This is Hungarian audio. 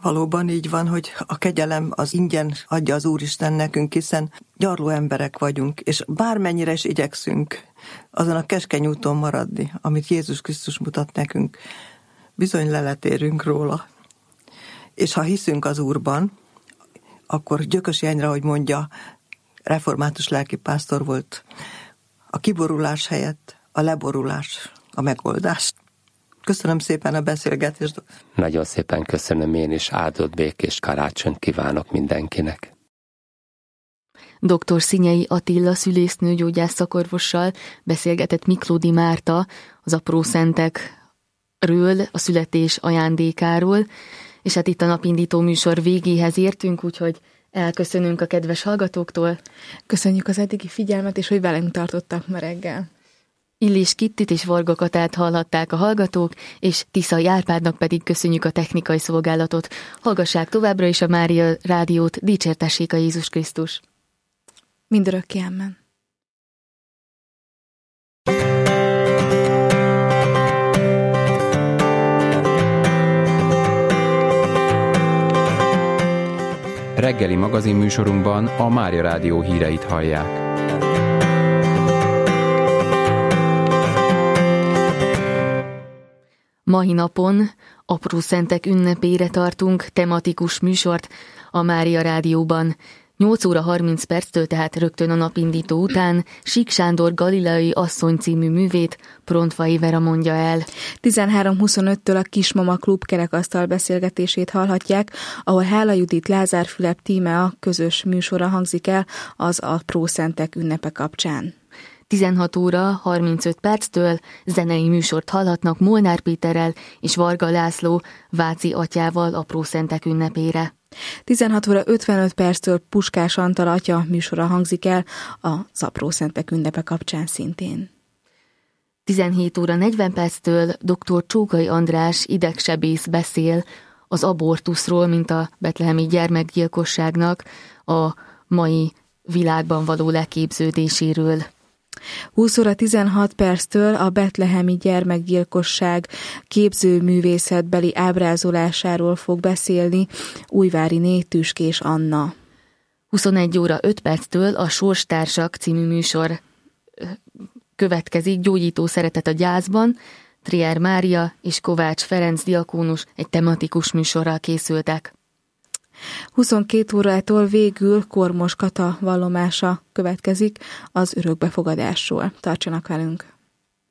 Valóban így van, hogy a kegyelem az ingyen adja az Úristen nekünk, hiszen gyarló emberek vagyunk, és bármennyire is igyekszünk azon a keskeny úton maradni, amit Jézus Krisztus mutat nekünk, bizony leletérünk róla. És ha hiszünk az Úrban, akkor Gyökösi Enyre, ahogy mondja, református lelkipásztor volt, a kiborulás helyett a leborulás a megoldás. Köszönöm szépen a beszélgetést. Nagyon szépen köszönöm én is, áldott békés karácsonyt kívánok mindenkinek. Dr. Szinyei Attila szülésznőgyógyász szakorvossal beszélgetett Miklódi Márta az aprószentekről, a születés ajándékáról, és hát itt a napindító műsor végéhez értünk, úgyhogy elköszönünk a kedves hallgatóktól. Köszönjük az eddigi figyelmet, és hogy velünk tartottak ma reggel. Illés Kittit és Varga Katát hallhatták a hallgatók, és Tiszai Árpádnak pedig köszönjük a technikai szolgálatot. Hallgassák továbbra is a Mária Rádiót, dicsértessék a Jézus Krisztus. Mindörökké amen. Reggeli magazinműsorunkban a Mária Rádió híreit hallják. Mai napon aprószentek ünnepére tartunk tematikus műsort a Mária Rádióban. 8 óra 30 perctől, tehát rögtön a napindító után Sík Sándor Galileai asszony című művét Prontfai Vera mondja el. 13:25-től a Kismama Klub kerekasztal beszélgetését hallhatják, ahol Hála Judit, Lázár Fülep Tímea közös műsora hangzik el az aprószentek ünnepe kapcsán. 16 óra 35 perctől zenei műsort hallhatnak Molnár Péterrel és Varga László Váci atyával aprószentek ünnepére. 16 óra 55 perctől Puskás Antal atya műsora hangzik el az aprószentek ünnepe kapcsán szintén. 17 óra 40 perctől dr. Csókai András idegsebész beszél az abortuszról, mint a betlehemi gyermekgyilkosságnak a mai világban való leképződéséről. 20 óra 16 perctől a betlehemi gyermekgyilkosság képzőművészetbeli ábrázolásáról fog beszélni Újváriné Tüskés Anna. 21 óra 5 perctől a Sorstársak című műsor következik, Gyógyító szeretet a gyászban. Trier Mária és Kovács Ferenc diakónus egy tematikus műsorral készültek. 22 órától végül Kormos Kata vallomása következik az örökbefogadásról. Tartsanak velünk!